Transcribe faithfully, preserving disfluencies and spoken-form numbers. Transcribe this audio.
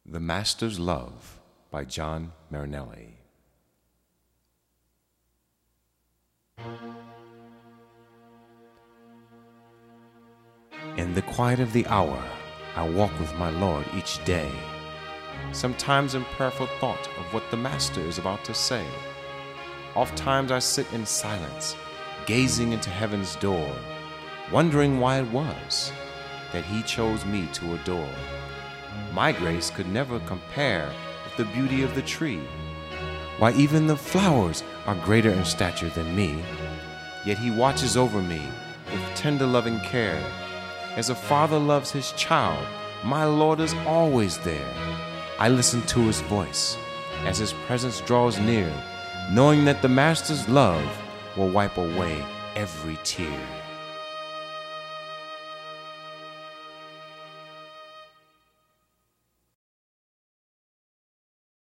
The Master's Love by John Marinelli. In the quiet of the hour, I walk with my Lord each day, sometimes in prayerful thought of what the Master is about to say. Ofttimes I sit in silence, gazing into heaven's door, wondering why it was that he chose me to adore. My grace could never compare with the beauty of the tree. Why, even the flowers are greater in stature than me. Yet he watches over me with tender loving care. As a father loves his child, my Lord is always there. I listen to his voice as his presence draws near, knowing that the Master's love will wipe away every tear.